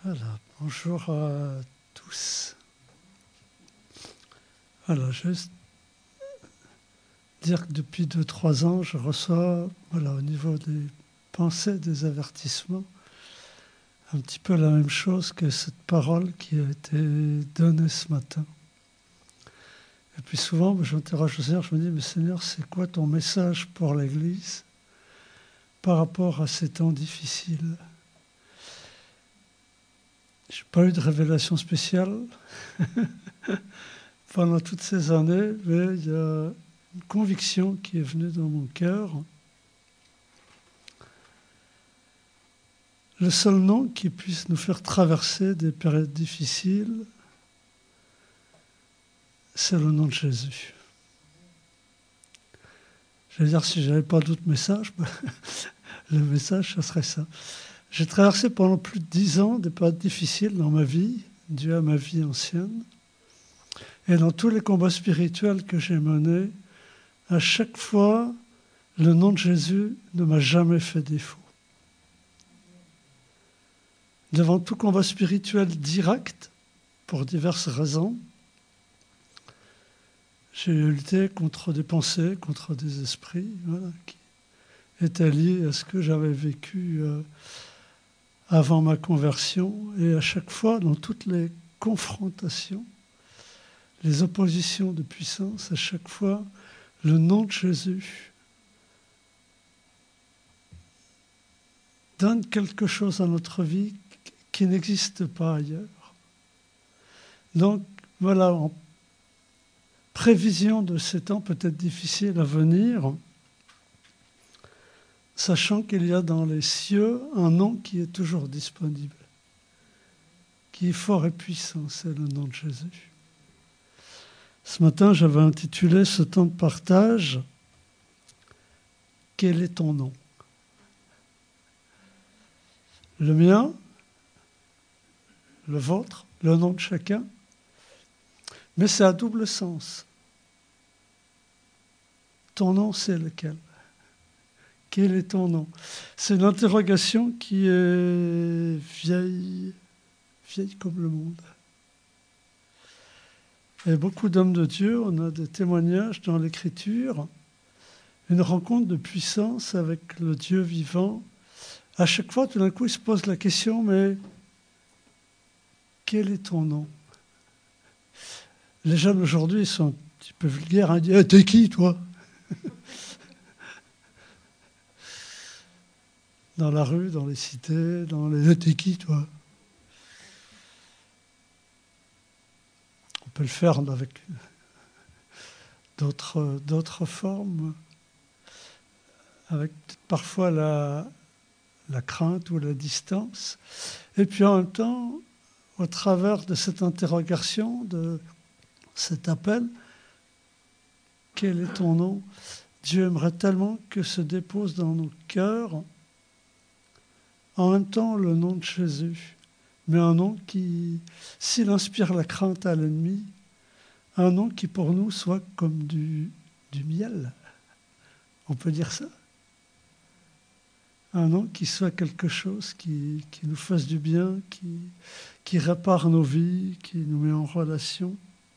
Voilà, bonjour à tous. Voilà, juste dire que depuis 2-3 ans, je reçois, au niveau des pensées, des avertissements, un petit peu la même chose que cette parole qui a été donnée ce matin. Et puis souvent, je m'interroge le Seigneur, je me dis, mais Seigneur, c'est quoi ton message pour l'Église par rapport à ces temps difficiles? Je n'ai pas eu de révélation spéciale pendant toutes ces années, mais il y a une conviction qui est venue dans mon cœur. Le seul nom qui puisse nous faire traverser des périodes difficiles, c'est le nom de Jésus. Je veux dire, si je n'avais pas d'autre message, le message, ce serait ça. J'ai traversé pendant plus de 10 ans des périodes difficiles dans ma vie, dû à ma vie ancienne. Et dans tous les combats spirituels que j'ai menés, à chaque fois, le nom de Jésus ne m'a jamais fait défaut. Devant tout combat spirituel direct, pour diverses raisons, j'ai lutté contre des pensées, contre des esprits, qui étaient liés à ce que j'avais vécu avant ma conversion. Et à chaque fois, dans toutes les confrontations, les oppositions de puissance, à chaque fois, le nom de Jésus donne quelque chose à notre vie qui n'existe pas ailleurs. Donc, voilà, en prévision de ces temps peut-être difficiles à venir, sachant qu'il y a dans les cieux un nom qui est toujours disponible, qui est fort et puissant, c'est le nom de Jésus. Ce matin, j'avais intitulé ce temps de partage « Quel est ton nom ?» Le mien, le vôtre, le nom de chacun, mais c'est à double sens. Ton nom, c'est lequel ? Quel est ton nom ? C'est une interrogation qui est vieille comme le monde. Et beaucoup d'hommes de Dieu, on a des témoignages dans l'Écriture, une rencontre de puissance avec le Dieu vivant. À chaque fois, tout d'un coup, ils se posent la question, mais quel est ton nom ? Les jeunes aujourd'hui, ils sont un petit peu vulgaires, ils disent « T'es qui, toi ?» Dans la rue, dans les cités, dans les « T'es qui, toi ?» On peut le faire avec d'autres formes, avec parfois la crainte ou la distance. Et puis en même temps, au travers de cette interrogation, de cet appel, quel est ton nom ? Dieu aimerait tellement que se dépose dans nos cœurs en même temps le nom de Jésus, mais un nom qui, s'il inspire la crainte à l'ennemi, un nom qui pour nous soit comme du miel. On peut dire ça ? Un nom qui soit quelque chose qui nous fasse du bien, qui répare nos vies, qui nous met en relation.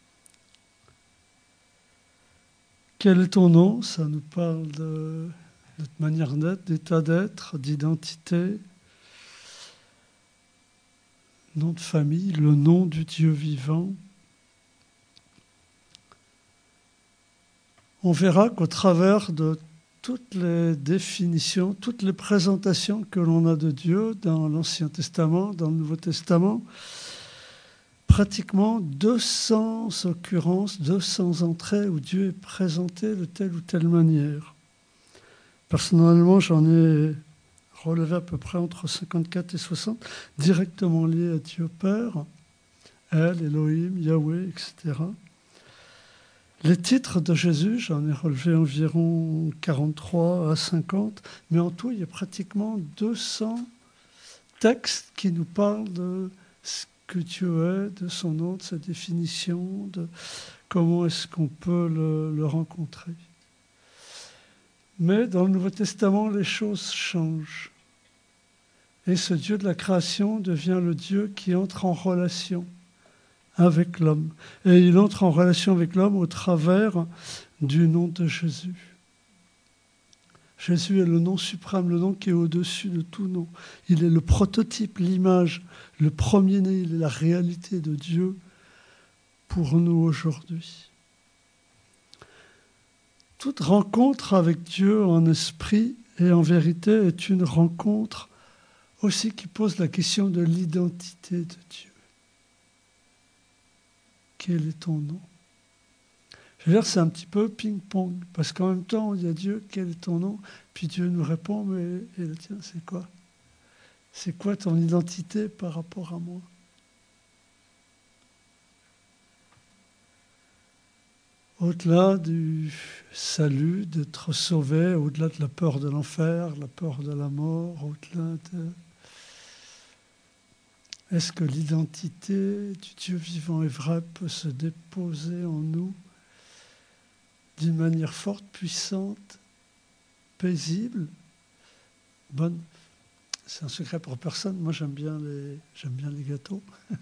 Quel est ton nom ? Ça nous parle de notre manière d'être, d'état d'être, d'identité, nom de famille, le nom du Dieu vivant. On verra qu'au travers de toutes les définitions, toutes les présentations que l'on a de Dieu dans l'Ancien Testament, dans le Nouveau Testament, pratiquement 200 occurrences, 200 entrées où Dieu est présenté de telle ou telle manière. Personnellement, j'en ai relevé à peu près entre 54 et 60, directement liés à Dieu Père, El, Elohim, Yahweh, etc. Les titres de Jésus, j'en ai relevé environ 43 à 50, mais en tout, il y a pratiquement 200 textes qui nous parlent de ce que Dieu est, de son nom, de sa définition, de comment est-ce qu'on peut le rencontrer. Mais dans le Nouveau Testament, les choses changent. Et ce Dieu de la création devient le Dieu qui entre en relation avec l'homme. Et il entre en relation avec l'homme au travers du nom de Jésus. Jésus est le nom suprême, le nom qui est au-dessus de tout nom. Il est le prototype, l'image, le premier-né, il est la réalité de Dieu pour nous aujourd'hui. Toute rencontre avec Dieu en esprit et en vérité est une rencontre aussi qui pose la question de l'identité de Dieu. Quel est ton nom? Je veux dire, c'est un petit peu ping-pong, parce qu'en même temps, on dit à Dieu, quel est ton nom? Puis Dieu nous répond, mais et le tien, c'est quoi? C'est quoi ton identité par rapport à moi? Au-delà du salut, d'être sauvé, au-delà de la peur de l'enfer, la peur de la mort, au-delà de... Est-ce que l'identité du Dieu vivant et vrai peut se déposer en nous d'une manière forte, puissante, paisible, bonne? C'est un secret pour personne. Moi, j'aime bien les gâteaux.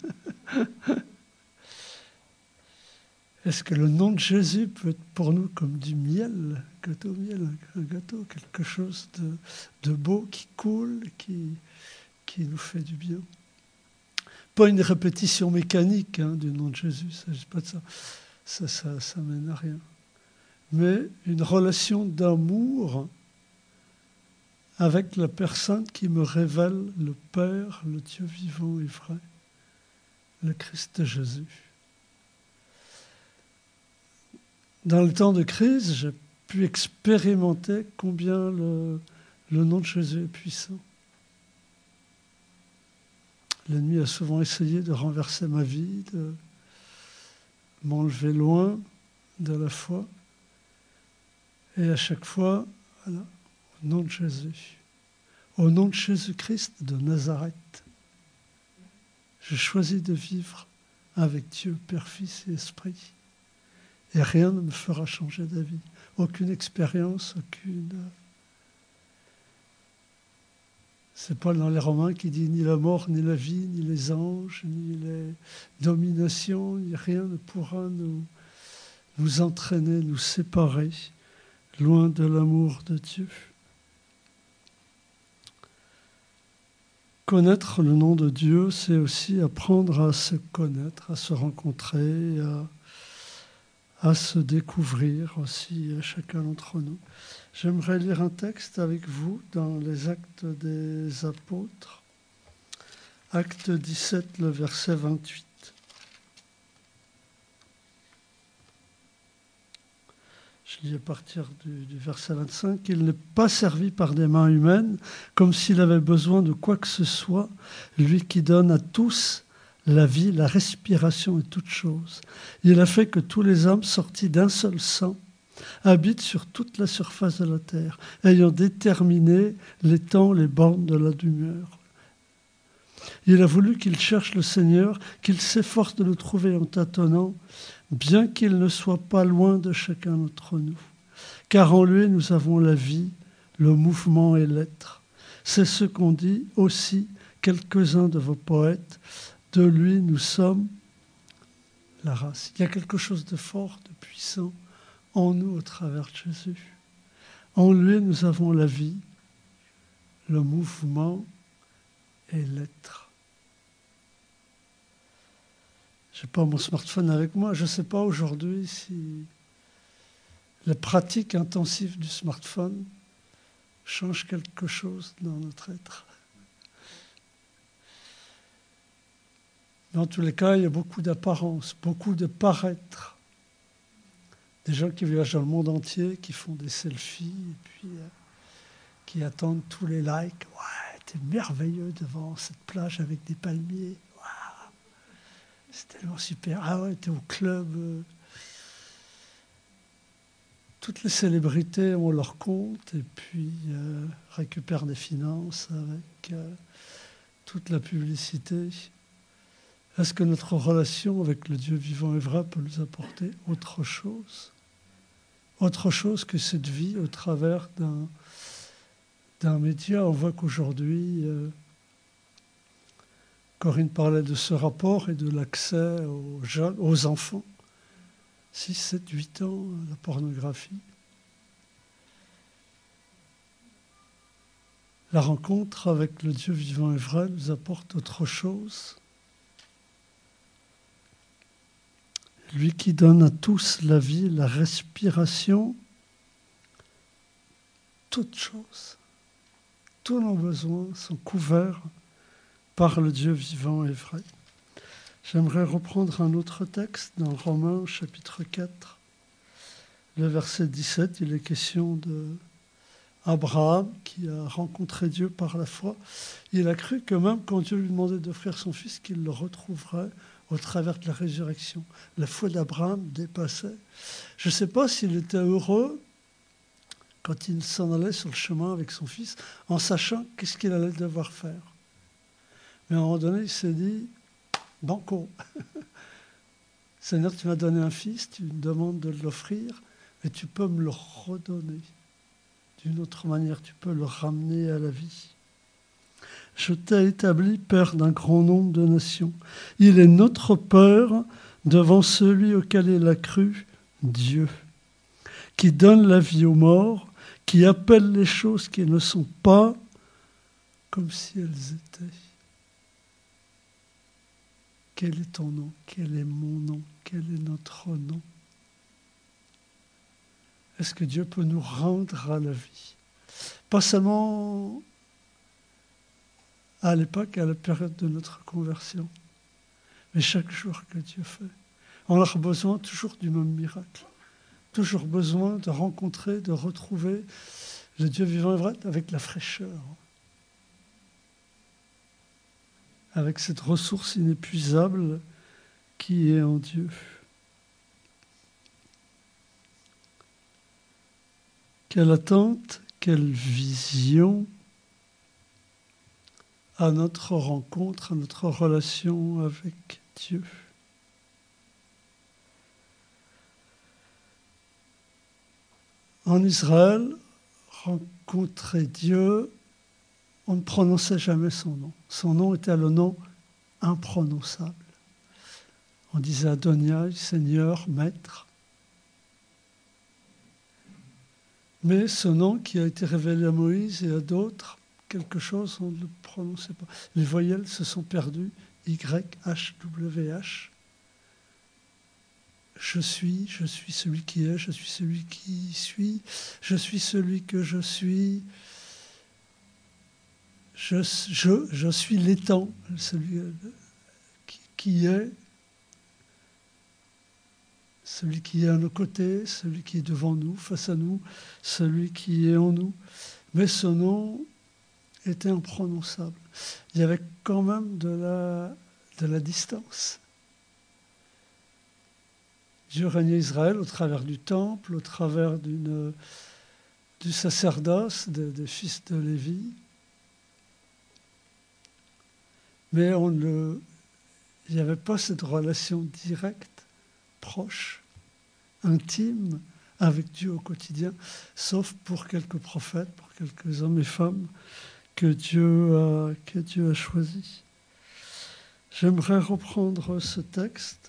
Est-ce que le nom de Jésus peut être pour nous comme du miel, gâteau au miel, un gâteau, quelque chose de beau qui coule, qui nous fait du bien? Pas une répétition mécanique du nom de Jésus, il ne s'agit pas de ça. Ça mène à rien. Mais une relation d'amour avec la personne qui me révèle le Père, le Dieu vivant et vrai, le Christ de Jésus. Dans le temps de crise, j'ai pu expérimenter combien le nom de Jésus est puissant. L'ennemi a souvent essayé de renverser ma vie, de m'enlever loin de la foi. Et à chaque fois, voilà, au nom de Jésus, au nom de Jésus-Christ de Nazareth, je choisis de vivre avec Dieu, Père, Fils et Esprit. Et rien ne me fera changer d'avis. Aucune expérience, aucune... C'est Paul dans les Romains qui dit ni la mort, ni la vie, ni les anges, ni les dominations, ni rien ne pourra nous entraîner, nous séparer loin de l'amour de Dieu. Connaître le nom de Dieu, c'est aussi apprendre à se connaître, à se rencontrer, à se découvrir aussi, chacun d'entre nous. J'aimerais lire un texte avec vous dans les Actes des Apôtres, Acte 17, le verset 28. Je lis à partir du verset 25. « Il n'est pas servi par des mains humaines, comme s'il avait besoin de quoi que ce soit, lui qui donne à tous la vie, la respiration et toutes choses. Il a fait que tous les hommes sortis d'un seul sang habitent sur toute la surface de la terre, ayant déterminé les temps, les bornes de la demeure. Il a voulu qu'ils cherchent le Seigneur, qu'ils s'efforcent de le trouver en tâtonnant, bien qu'il ne soit pas loin de chacun d'entre nous. Car en lui, nous avons la vie, le mouvement et l'être. C'est ce qu'ont dit aussi quelques-uns de vos poètes. De lui, nous sommes la race. » Il y a quelque chose de fort, de puissant en nous au travers de Jésus. En lui, nous avons la vie, le mouvement et l'être. Je n'ai pas mon smartphone avec moi. Je ne sais pas aujourd'hui si la pratique intensive du smartphone change quelque chose dans notre être. Dans tous les cas, il y a beaucoup d'apparence, beaucoup de paraître. Des gens qui voyagent dans le monde entier, qui font des selfies, et puis qui attendent tous les likes. Ouais, t'es merveilleux devant cette plage avec des palmiers. Waouh, c'est tellement super. Ah ouais, t'es au club. Toutes les célébrités ont leur compte et puis récupèrent des finances avec toute la publicité. Est-ce que notre relation avec le Dieu vivant et vrai peut nous apporter autre chose? Autre chose que cette vie au travers d'un média. On voit qu'aujourd'hui, Corinne parlait de ce rapport et de l'accès aux enfants. 6, 7, 8 ans, la pornographie. La rencontre avec le Dieu vivant et vrai nous apporte autre chose. Lui qui donne à tous la vie, la respiration, toutes choses, tous nos besoins sont couverts par le Dieu vivant et vrai. J'aimerais reprendre un autre texte dans Romains chapitre 4, le verset 17. Il est question d'Abraham qui a rencontré Dieu par la foi. Il a cru que même quand Dieu lui demandait d'offrir son fils, qu'il le retrouverait au travers de la résurrection. La foi d'Abraham dépassait. Je ne sais pas s'il était heureux quand il s'en allait sur le chemin avec son fils, en sachant qu'est-ce qu'il allait devoir faire. Mais à un moment donné, il s'est dit, banco, Seigneur, tu m'as donné un fils, tu me demandes de l'offrir, et tu peux me le redonner. D'une autre manière, tu peux le ramener à la vie. Je t'ai établi père d'un grand nombre de nations. Il est notre père devant celui auquel il a cru, Dieu, qui donne la vie aux morts, qui appelle les choses qui ne sont pas comme si elles étaient. Quel est ton nom? Quel est mon nom? Quel est notre nom? Est-ce que Dieu peut nous rendre à la vie? Pas seulement à l'époque, à la période de notre conversion, mais chaque jour que Dieu fait. On a besoin toujours du même miracle. Toujours besoin de rencontrer, de retrouver le Dieu vivant et vrai avec la fraîcheur, avec cette ressource inépuisable qui est en Dieu. Quelle attente, quelle vision à notre rencontre, à notre relation avec Dieu. En Israël, rencontrer Dieu, on ne prononçait jamais son nom. Son nom était le nom imprononçable. On disait Adonai, Seigneur, Maître. Mais ce nom qui a été révélé à Moïse et à d'autres, quelque chose, on ne le prononçait pas. Les voyelles se sont perdues. Y, H, W, H. Je suis celui qui est, je suis celui qui suis, je suis celui que je suis. Je suis l'étang, celui qui est, celui qui est à nos côtés, celui qui est devant nous, face à nous, celui qui est en nous. Mais ce nom était imprononçable. Il y avait quand même de la distance. Dieu régnait Israël au travers du temple, au travers du sacerdoce des fils de Lévi. Mais il n'y avait pas cette relation directe, proche, intime avec Dieu au quotidien, sauf pour quelques prophètes, pour quelques hommes et femmes que Dieu a choisis. J'aimerais reprendre ce texte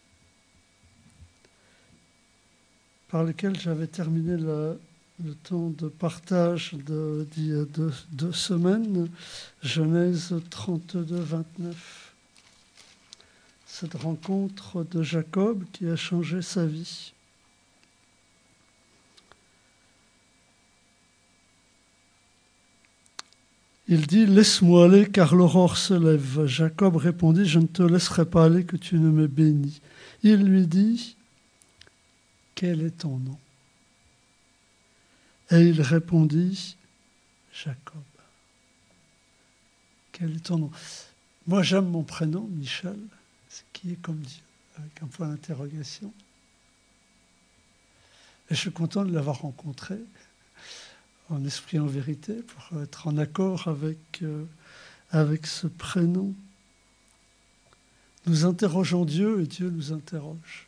par lequel j'avais terminé le temps de partage d'il y a deux semaines, Genèse 32, 29. Cette rencontre de Jacob qui a changé sa vie. Il dit « Laisse-moi aller, car l'aurore se lève. » Jacob répondit « Je ne te laisserai pas aller, que tu ne me bénis. » Il lui dit « Quel est ton nom ?» Et il répondit « Jacob. » Quel est ton nom? Moi, j'aime mon prénom, Michel, qui est comme Dieu, avec un point d'interrogation. Et je suis content de l'avoir rencontré, en esprit, en vérité, pour être en accord avec ce prénom. Nous interrogeons Dieu et Dieu nous interroge.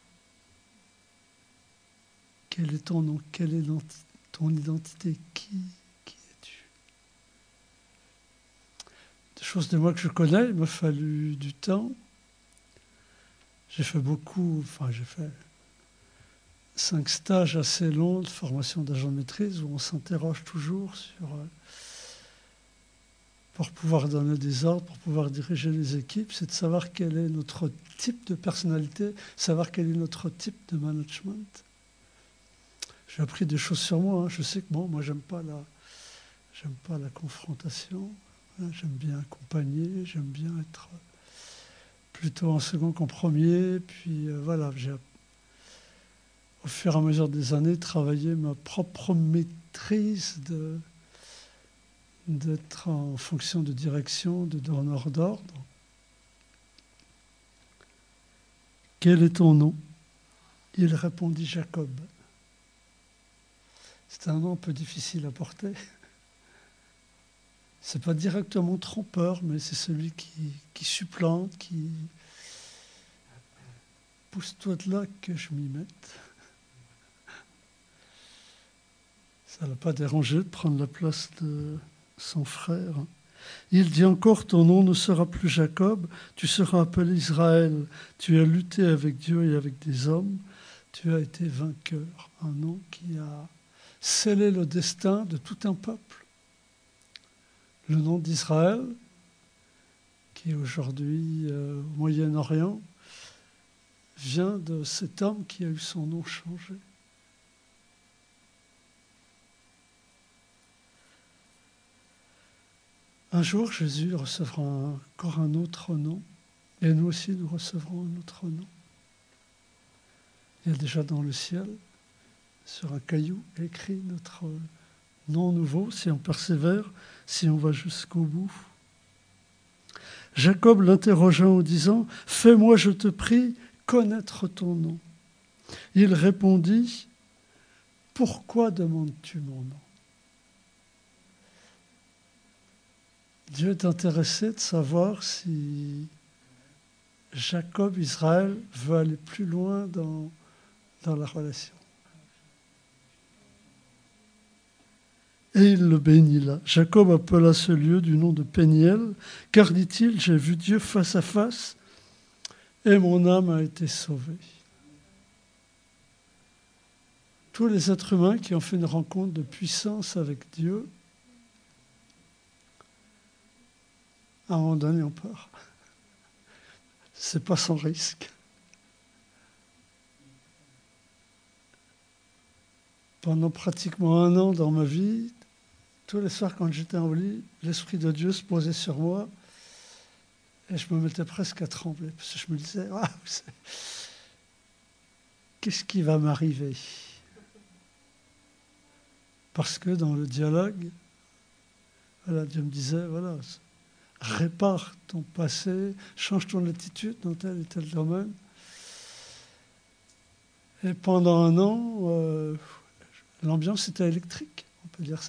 Quel est ton nom? Quelle est ton identité? Qui es-tu? des choses de moi que je connais. Il m'a fallu du temps. J'ai fait 5 stages assez longs de formation d'agent de maîtrise où on s'interroge toujours pour pouvoir donner des ordres, pour pouvoir diriger les équipes, c'est de savoir quel est notre type de personnalité, savoir quel est notre type de management. J'ai appris des choses sur moi. Je sais que moi, j'aime pas la confrontation. J'aime bien accompagner, j'aime bien être plutôt en second qu'en premier. Puis j'ai au fur et à mesure des années travaillé ma propre maîtrise d'être en fonction de direction, de donneur d'ordre. Quel est ton nom? Il répondit Jacob. C'est un nom un peu difficile à porter. C'est pas directement trompeur, mais c'est celui qui supplante, qui pousse-toi de là que je m'y mette. Ça ne l'a pas dérangé de prendre la place de son frère. Il dit encore, ton nom ne sera plus Jacob, tu seras appelé Israël. Tu as lutté avec Dieu et avec des hommes, tu as été vainqueur. Un nom qui a scellé le destin de tout un peuple. Le nom d'Israël, qui est aujourd'hui au Moyen-Orient, vient de cet homme qui a eu son nom changé. Un jour, Jésus recevra encore un autre nom, et nous aussi, nous recevrons un autre nom. Il y a déjà dans le ciel, sur un caillou, écrit notre nom nouveau, si on persévère, si on va jusqu'au bout. Jacob l'interrogea en disant, « Fais-moi, je te prie, connaître ton nom. » Il répondit, « Pourquoi demandes-tu mon nom ?» Dieu est intéressé de savoir si Jacob, Israël, veut aller plus loin dans la relation. Et il le bénit là. Jacob appela ce lieu du nom de Péniel, car, dit-il, j'ai vu Dieu face à face et mon âme a été sauvée. Tous les êtres humains qui ont fait une rencontre de puissance avec Dieu, à un moment donné, ont peur. C'est pas sans risque. Pendant pratiquement 1 an dans ma vie, tous les soirs quand j'étais en lit, l'Esprit de Dieu se posait sur moi et je me mettais presque à trembler parce que je me disais, qu'est-ce qui va m'arriver? Parce que dans le dialogue, Dieu me disait, répare ton passé, change ton attitude dans tel et tel domaine. Et pendant 1 an, l'ambiance était électrique, on peut dire ça.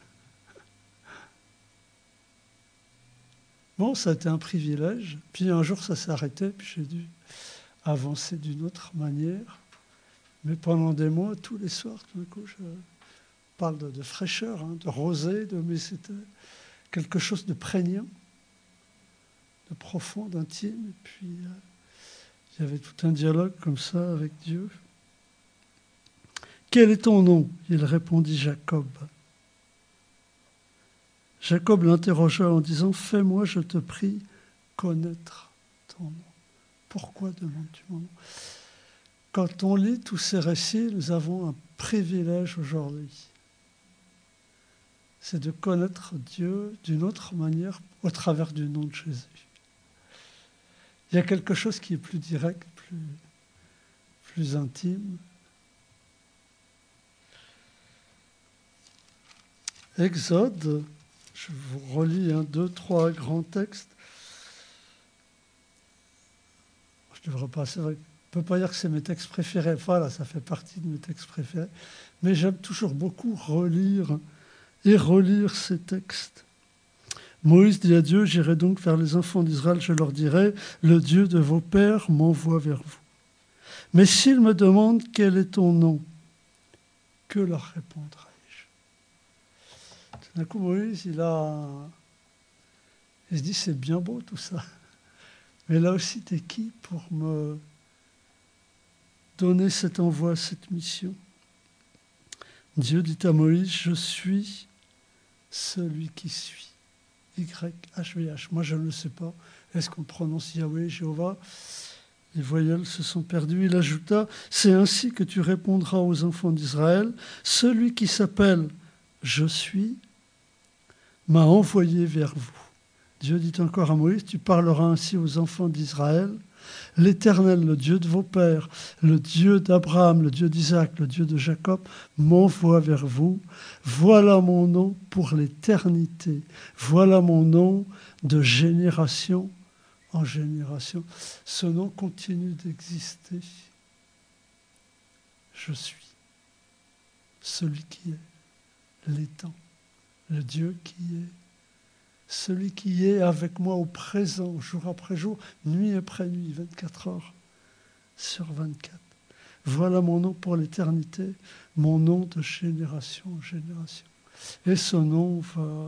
Bon, ça a été un privilège. Puis un jour, ça s'est arrêté, puis j'ai dû avancer d'une autre manière. Mais pendant des mois, tous les soirs, tout d'un coup, je parle de fraîcheur, de rosée, mais c'était quelque chose de prégnant, de profond, d'intime. Et puis, il y avait tout un dialogue comme ça avec Dieu. « Quel est ton nom ?» Il répondit Jacob. Jacob l'interrogea en disant, « Fais-moi, je te prie, connaître ton nom. » Pourquoi demandes-tu mon nom? Quand on lit tous ces récits, nous avons un privilège aujourd'hui. C'est de connaître Dieu d'une autre manière au travers du nom de Jésus. Il y a quelque chose qui est plus direct, plus intime. Exode, je vous relis 2, 3 grands textes. Je devrais pas, c'est vrai, je ne peux pas dire que c'est mes textes préférés. Voilà, ça fait partie de mes textes préférés. Mais j'aime toujours beaucoup relire ces textes. Moïse dit à Dieu, « J'irai donc vers les enfants d'Israël, je leur dirai, le Dieu de vos pères m'envoie vers vous. Mais s'ils me demandent quel est ton nom, que leur répondrai-je » Tout d'un coup, Moïse, il a Il se dit, c'est bien beau tout ça. Mais là aussi, t'es qui pour me donner cet envoi, cette mission? Dieu dit à Moïse, je suis celui qui suis. YHVH. Moi, je ne le sais pas. Est-ce qu'on prononce Yahweh, Jéhovah? Les voyelles se sont perdues. Il ajouta, c'est ainsi que tu répondras aux enfants d'Israël. Celui qui s'appelle Je suis m'a envoyé vers vous. Dieu dit encore à Moïse, tu parleras ainsi aux enfants d'Israël. L'Éternel, le Dieu de vos pères, le Dieu d'Abraham, le Dieu d'Isaac, le Dieu de Jacob, m'envoie vers vous. Voilà mon nom pour l'éternité. Voilà mon nom de génération en génération. Ce nom continue d'exister. Je suis celui qui est, l'étant, le Dieu qui est, celui qui est avec moi au présent, jour après jour, nuit après nuit, 24 heures sur 24. Voilà mon nom pour l'éternité, mon nom de génération en génération. Et ce nom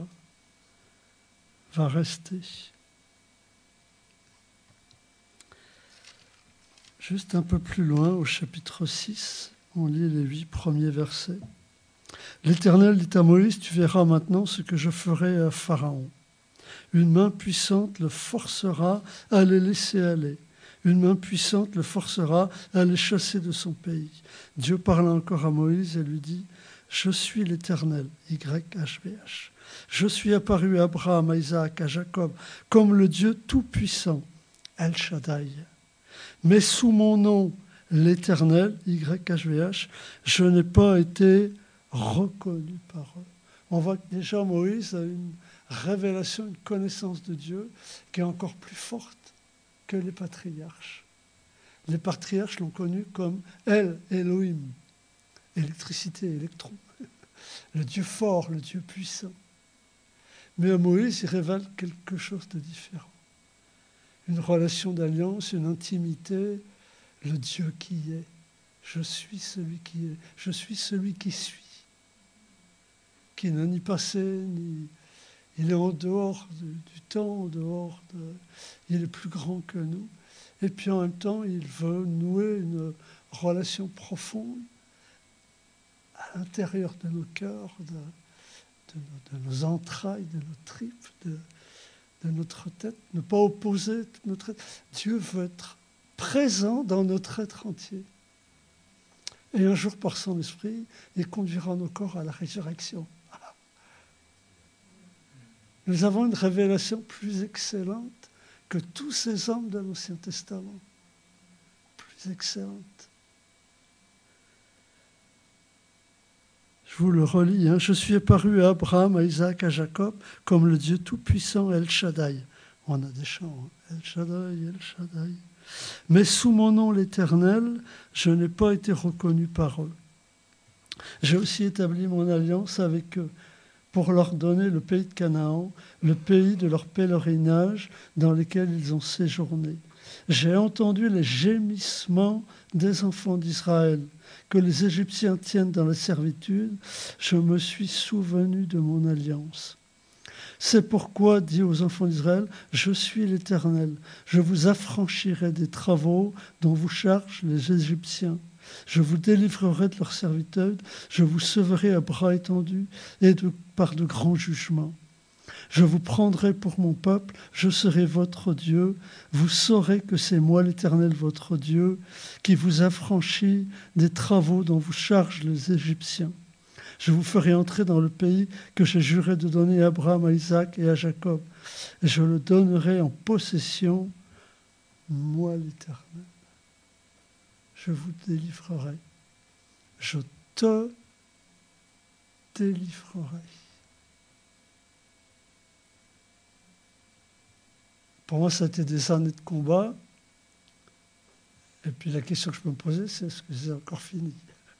va rester. Juste un peu plus loin, au chapitre 6, on lit les 8 premiers versets. L'Éternel dit à Moïse, tu verras maintenant ce que je ferai à Pharaon. Une main puissante le forcera à les laisser aller. Une main puissante le forcera à les chasser de son pays. Dieu parla encore à Moïse et lui dit, je suis l'Éternel, YHVH. Je suis apparu à Abraham, à Isaac, à Jacob, comme le Dieu tout-puissant, El Shaddai. Mais sous mon nom, l'Éternel, YHVH, je n'ai pas été reconnu par eux. On voit que déjà Moïse a une révélation, une connaissance de Dieu qui est encore plus forte que les patriarches. Les patriarches l'ont connu comme El Elohim, électricité, électron, le Dieu fort, le Dieu puissant. Mais à Moïse, il révèle quelque chose de différent. Une relation d'alliance, une intimité, le Dieu qui est. Je suis celui qui est. Je suis celui qui suis. Qui n'a ni passé, ni... Il est en dehors du temps, en dehors de... Il est plus grand que nous. Et puis en même temps, il veut nouer une relation profonde à l'intérieur de nos cœurs, de nos entrailles, de nos tripes, de notre tête, ne pas opposer notre être. Dieu veut être présent dans notre être entier. Et un jour, par son esprit, il conduira nos corps à la résurrection. Nous avons une révélation plus excellente que tous ces hommes de l'Ancien Testament. Plus excellente. Je vous le relis. Je suis apparu à Abraham, à Isaac, à Jacob, comme le Dieu tout-puissant, El Shaddai. On a des chants. El Shaddai, El Shaddai. Mais sous mon nom, l'Éternel, je n'ai pas été reconnu par eux. J'ai aussi établi mon alliance avec eux pour leur donner le pays de Canaan, le pays de leur pèlerinage dans lequel ils ont séjourné. J'ai entendu les gémissements des enfants d'Israël, que les Égyptiens tiennent dans la servitude. Je me suis souvenu de mon alliance. C'est pourquoi, dit aux enfants d'Israël, je suis l'Éternel. Je vous affranchirai des travaux dont vous chargent les Égyptiens. Je vous délivrerai de leur servitude, je vous sauverai à bras étendus et par de grands jugements. Je vous prendrai pour mon peuple, je serai votre Dieu. Vous saurez que c'est moi l'Éternel, votre Dieu, qui vous affranchit des travaux dont vous chargent les Égyptiens. Je vous ferai entrer dans le pays que j'ai juré de donner à Abraham, à Isaac et à Jacob. Et je le donnerai en possession, moi l'Éternel. Je vous délivrerai. Je te délivrerai. Pour moi, ça a été des années de combat. Et puis la question que je peux me poser, c'est est-ce que c'est encore fini?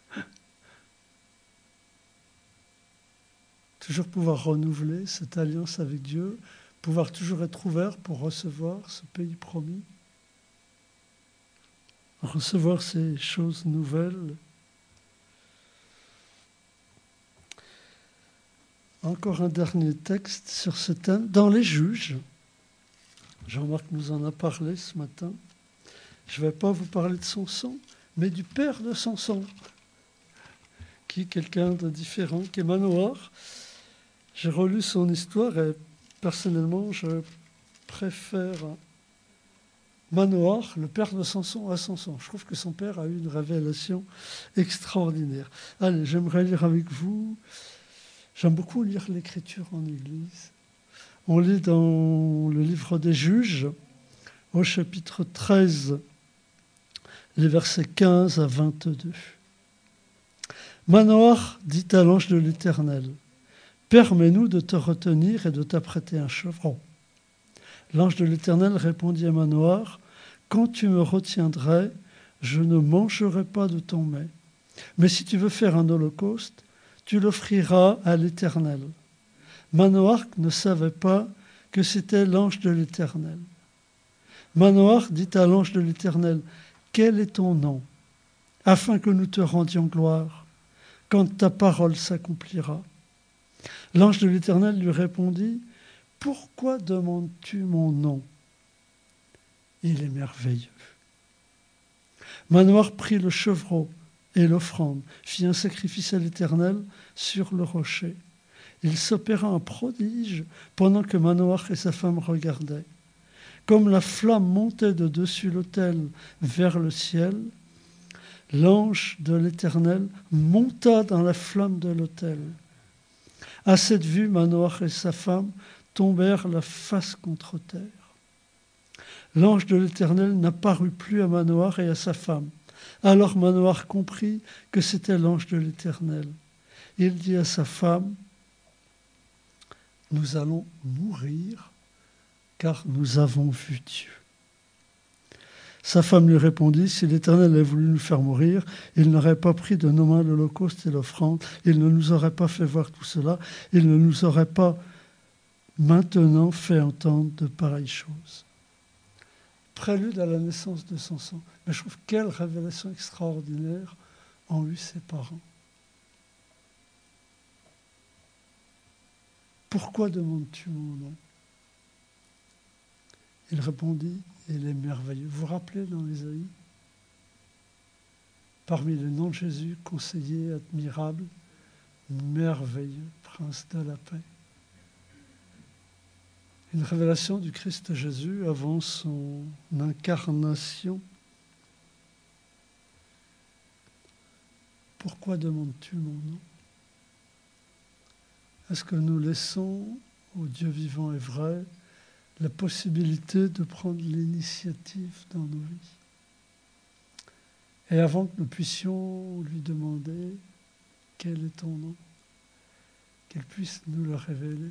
Toujours pouvoir renouveler cette alliance avec Dieu, pouvoir toujours être ouvert pour recevoir ce pays promis, recevoir ces choses nouvelles. Encore un dernier texte sur ce thème. Dans les Juges, Jean-Marc nous en a parlé ce matin. Je ne vais pas vous parler de Samson, mais du père de Samson, qui est quelqu'un de différent, qui est Manoah. J'ai relu son histoire et personnellement, je préfère Manoah, le père de Samson, à Samson. Je trouve que son père a eu une révélation extraordinaire. Allez, j'aimerais lire avec vous. J'aime beaucoup lire l'Écriture en Église. On lit dans le livre des Juges, au chapitre 13, les versets 15 à 22. Manoah dit à l'ange de l'Éternel, « Permets-nous de te retenir et de t'apprêter un chevreau. » L'ange de l'Éternel répondit à Manoah, « Quand tu me retiendrais, je ne mangerai pas de ton mets. Mais si tu veux faire un holocauste, tu l'offriras à l'Éternel. » Manoah ne savait pas que c'était l'ange de l'Éternel. Manoah dit à l'ange de l'Éternel, « Quel est ton nom, afin que nous te rendions gloire, quand ta parole s'accomplira ?» L'ange de l'Éternel lui répondit, « Pourquoi demandes-tu mon nom? Il est merveilleux. » Manoah prit le chevreau et l'offrande, fit un sacrifice à l'Éternel sur le rocher. Il s'opéra un prodige pendant que Manoah et sa femme regardaient. Comme la flamme montait de dessus l'autel vers le ciel, l'ange de l'Éternel monta dans la flamme de l'autel. À cette vue, Manoah et sa femme tombèrent la face contre terre. L'ange de l'Éternel n'apparut plus à Manoah et à sa femme. Alors Manoah comprit que c'était l'ange de l'Éternel. Il dit à sa femme, « Nous allons mourir, car nous avons vu Dieu. » Sa femme lui répondit, « Si l'Éternel avait voulu nous faire mourir, il n'aurait pas pris de nos mains l'holocauste et l'offrande, il ne nous aurait pas fait voir tout cela, il ne nous aurait pas maintenant fait entendre de pareilles choses. » Prélude à la naissance de Samson. Mais je trouve quelle révélation extraordinaire ont eu ses parents. Pourquoi demandes-tu mon nom? Il répondit, il est merveilleux. Vous vous rappelez dans l'Ésaïe? Parmi les noms de Jésus, conseiller, admirable, merveilleux, prince de la paix. Une révélation du Christ Jésus avant son incarnation. Pourquoi demandes-tu mon nom? Est-ce que nous laissons au Dieu vivant et vrai la possibilité de prendre l'initiative dans nos vies? Et avant que nous puissions lui demander quel est ton nom, qu'il puisse nous le révéler.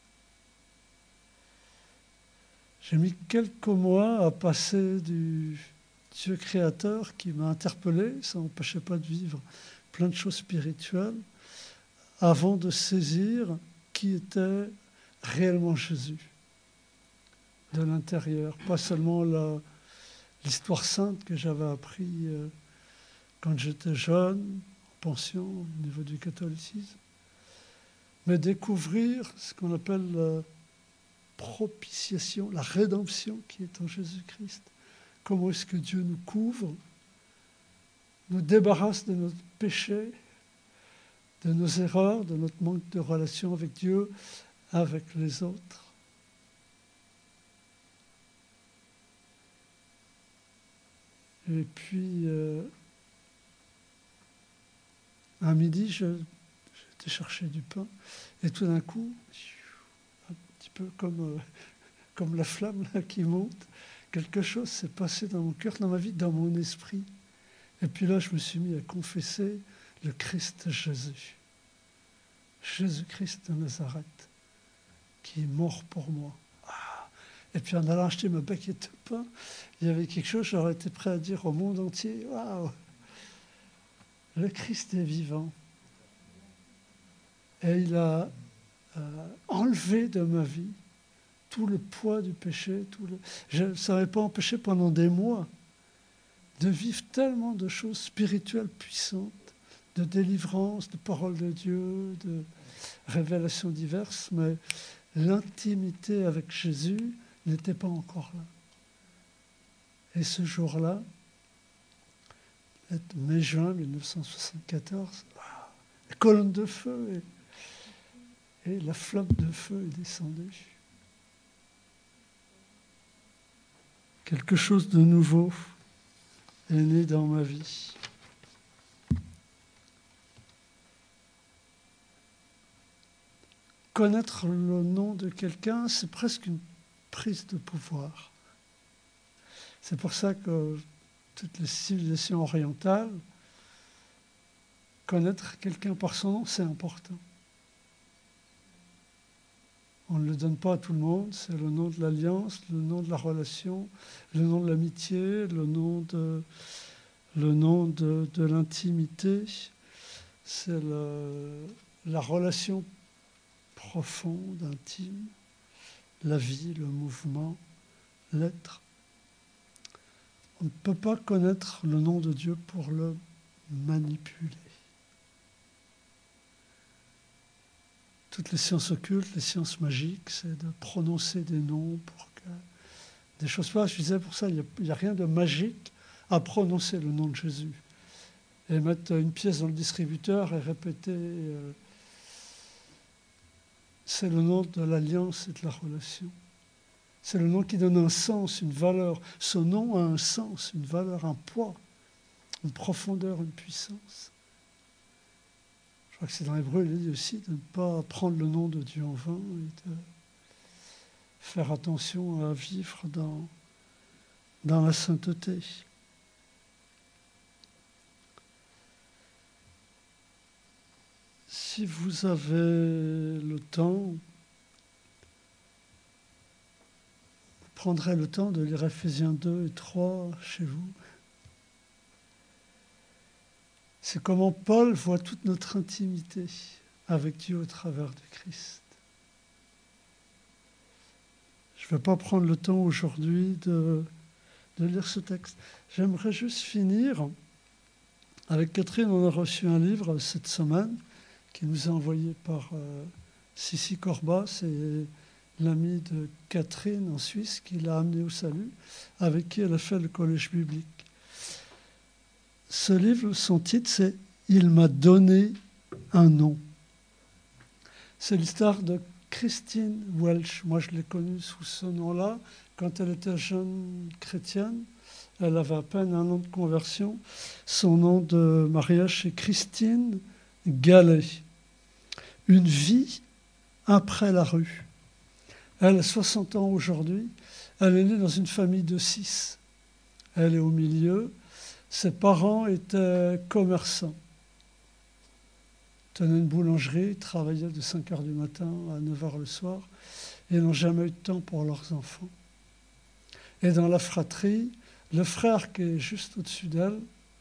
J'ai mis quelques mois à passer du Dieu créateur qui m'a interpellé, ça n'empêchait pas de vivre plein de choses spirituelles, avant de saisir qui était réellement Jésus, de l'intérieur. Pas seulement l'histoire sainte que j'avais appris quand j'étais jeune, en pension, au niveau du catholicisme, mais découvrir ce qu'on appelle la propitiation, la rédemption qui est en Jésus-Christ. Comment est-ce que Dieu nous couvre, nous débarrasse de notre péché, de nos erreurs, de notre manque de relation avec Dieu, avec les autres. Et puis, à midi, j'étais chercher du pain, et tout d'un coup, un petit peu comme la flamme là, qui monte, quelque chose s'est passé dans mon cœur, dans ma vie, dans mon esprit. Et puis là, je me suis mis à confesser le Christ Jésus. Jésus-Christ de Nazareth, qui est mort pour moi. Ah. Et puis en allant acheter ma baguette de pain, il y avait quelque chose, j'aurais été prêt à dire au monde entier, waouh, le Christ est vivant. Et il a enlevé de ma vie tout le poids du péché. Je ne savais pas empêcher pendant des mois de vivre tellement de choses spirituelles puissantes, de délivrance, de parole de Dieu, de révélations diverses, mais l'intimité avec Jésus n'était pas encore là. Et ce jour-là, mai-juin 1974, la colonne de feu et la flamme de feu est descendue. Quelque chose de nouveau est né dans ma vie. Connaître le nom de quelqu'un, c'est presque une prise de pouvoir. C'est pour ça que toutes les civilisations orientales, connaître quelqu'un par son nom, c'est important. On ne le donne pas à tout le monde, c'est le nom de l'alliance, le nom de la relation, le nom de l'amitié, le nom de l'intimité. C'est la relation profonde, intime, la vie, le mouvement, l'être. On ne peut pas connaître le nom de Dieu pour le manipuler. Toutes les sciences occultes, les sciences magiques, c'est de prononcer des noms pour que des choses passent. Je disais pour ça, il n'y a rien de magique à prononcer le nom de Jésus. Et mettre une pièce dans le distributeur et répéter c'est le nom de l'alliance et de la relation. C'est le nom qui donne un sens, une valeur. Ce nom a un sens, une valeur, un poids, une profondeur, une puissance. Je crois que c'est dans l'Hébreu, il dit aussi de ne pas prendre le nom de Dieu en vain et de faire attention à vivre dans la sainteté. Si vous avez le temps, vous prendrez le temps de lire Ephésiens 2 et 3 chez vous. C'est comment Paul voit toute notre intimité avec Dieu au travers de Christ. Je ne vais pas prendre le temps aujourd'hui de lire ce texte. J'aimerais juste finir. Avec Catherine, on a reçu un livre cette semaine qui nous est envoyé par Sissi Corba, c'est l'amie de Catherine en Suisse qui l'a amené au salut, avec qui elle a fait le collège biblique. Ce livre, son titre, c'est « Il m'a donné un nom ». C'est l'histoire de Christine Welch. Moi, je l'ai connue sous ce nom-là quand elle était jeune chrétienne. Elle avait à peine un an de conversion. Son nom de mariage, c'est Christine Gallet. Une vie après la rue. Elle a 60 ans aujourd'hui. Elle est née dans une famille de 6. Elle est au milieu. Ses parents étaient commerçants. Ils tenaient une boulangerie, ils travaillaient de 5 heures du matin à 9 heures le soir et n'ont jamais eu de temps pour leurs enfants. Et dans la fratrie, le frère qui est juste au-dessus d'elle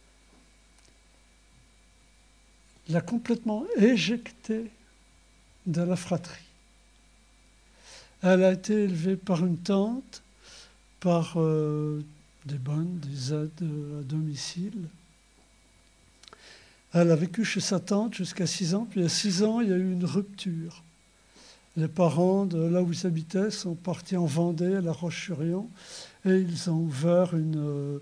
l'a complètement éjectée de la fratrie. Elle a été élevée par une tante, par des aides à domicile. Elle a vécu chez sa tante jusqu'à 6 ans, puis à 6 ans, il y a eu une rupture. Les parents de là où ils habitaient sont partis en Vendée, à La Roche-sur-Yon, et ils ont ouvert une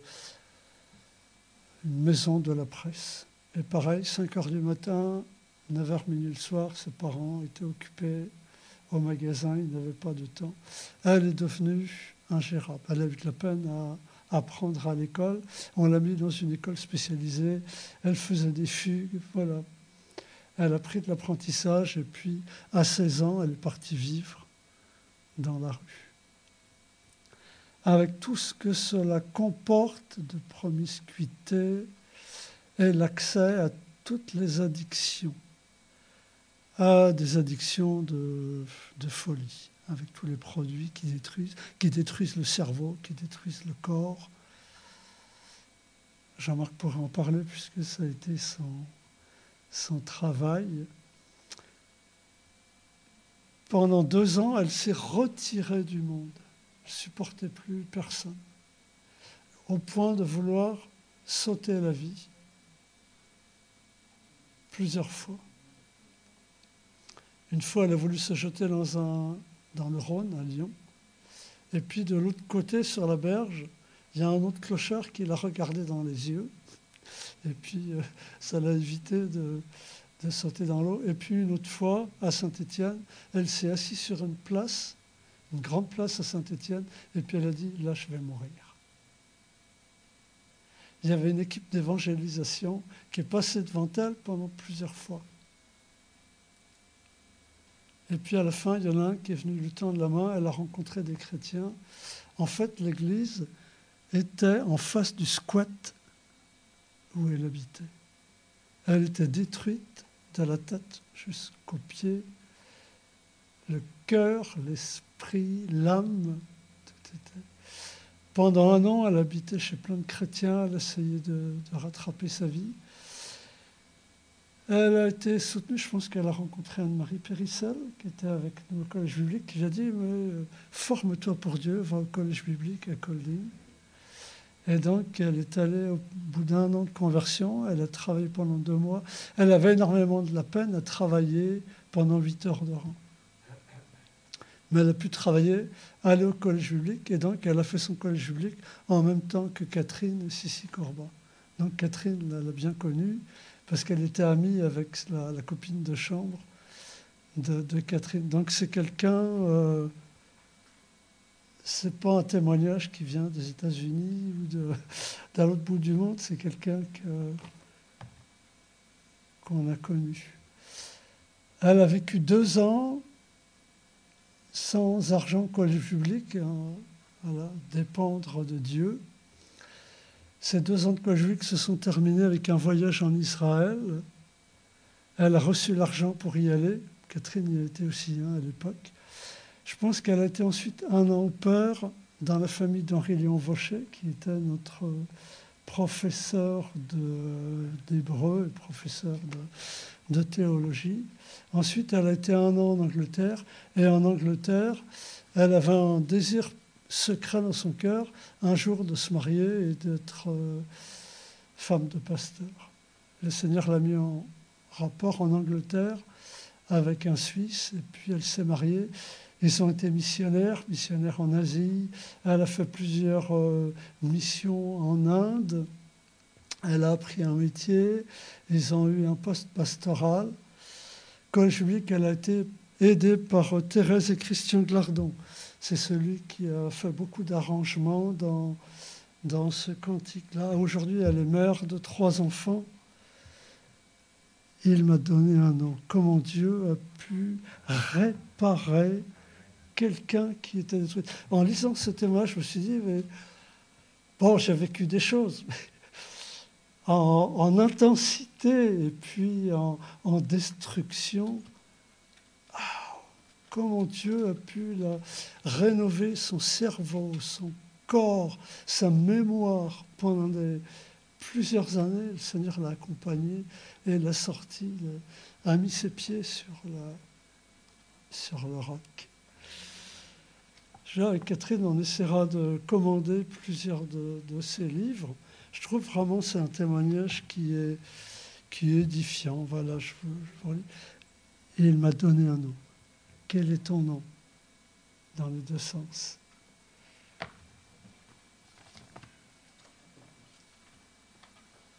maison de la presse. Et pareil, 5 heures du matin, 9 heures minuit le soir, ses parents étaient occupés au magasin, ils n'avaient pas de temps. Elle est devenue ingérable. Elle a eu de la peine à apprendre à l'école. On l'a mis dans une école spécialisée. Elle faisait des fugues, voilà. Elle a pris de l'apprentissage et puis, à 16 ans, elle est partie vivre dans la rue. Avec tout ce que cela comporte de promiscuité et l'accès à toutes les addictions, à des addictions de folie, avec tous les produits qui détruisent le cerveau, qui détruisent le corps. Jean-Marc pourrait en parler puisque ça a été son travail. Pendant 2 ans, elle s'est retirée du monde. Elle ne supportait plus personne, au point de vouloir sauter la vie plusieurs fois. Une fois, elle a voulu se jeter dans le Rhône, à Lyon. Et puis de l'autre côté, sur la berge, il y a un autre clochard qui l'a regardé dans les yeux. Et puis ça l'a évité de sauter dans l'eau. Et puis une autre fois, à Saint-Étienne, elle s'est assise sur une place, une grande place à Saint-Étienne, et puis elle a dit, là je vais mourir. Il y avait une équipe d'évangélisation qui est passée devant elle pendant plusieurs fois. Et puis à la fin, il y en a un qui est venu lui tendre la main, elle a rencontré des chrétiens. En fait, l'église était en face du squat où elle habitait. Elle était détruite de la tête jusqu'aux pieds. Le cœur, l'esprit, l'âme, tout était. Pendant un an, elle habitait chez plein de chrétiens, elle essayait de rattraper sa vie. Elle a été soutenue, je pense qu'elle a rencontré Anne-Marie Périssel, qui était avec nous au collège biblique, qui lui a dit « Forme-toi pour Dieu, va au collège biblique à Kolding ». Et donc, elle est allée au bout d'un an de conversion, elle a travaillé pendant 2 mois. Elle avait énormément de la peine à travailler pendant 8 heures de rang. Mais elle a pu travailler, aller au collège biblique, et donc elle a fait son collège biblique en même temps que Catherine et Sissi Corba. Donc Catherine, elle l'a bien connue, parce qu'elle était amie avec la copine de chambre de Catherine. Donc c'est quelqu'un, c'est pas un témoignage qui vient des États-Unis ou d'un autre bout du monde, c'est quelqu'un qu'on a connu. Elle a vécu 2 ans sans argent collège public, voilà, dépendre de Dieu. Ces 2 ans de collège public se sont terminés avec un voyage en Israël. Elle a reçu l'argent pour y aller. Catherine y a été aussi à l'époque. Je pense qu'elle a été ensuite 1 an au père dans la famille d'Henri Léon Vauchet, qui était notre professeur d'hébreu et professeur de théologie. Ensuite, elle a été 1 an en Angleterre. Et en Angleterre, elle avait un désir secret dans son cœur, un jour de se marier et d'être femme de pasteur. Le Seigneur l'a mis en rapport en Angleterre avec un Suisse, et puis elle s'est mariée. Ils ont été missionnaires en Asie. Elle a fait plusieurs missions en Inde. Elle a appris un métier. Ils ont eu un poste pastoral. Collège biblique, elle a été aidée par Thérèse et Christian Glardon. C'est celui qui a fait beaucoup d'arrangements dans ce cantique-là. Aujourd'hui, elle est mère de 3 enfants. Il m'a donné un nom. Comment Dieu a pu réparer quelqu'un qui était détruit. En lisant ce témoignage, je me suis dit, mais bon, j'ai vécu des choses en intensité et puis en destruction. Comment Dieu a pu rénover son cerveau, son corps, sa mémoire pendant plusieurs années. Le Seigneur l'a accompagné et l'a sorti, a mis ses pieds sur le roc. Avec Catherine, on essaiera de commander plusieurs de ses livres. Je trouve vraiment que c'est un témoignage qui est édifiant. Voilà, et il m'a donné un nom. Quel est ton nom? Dans les 2 sens.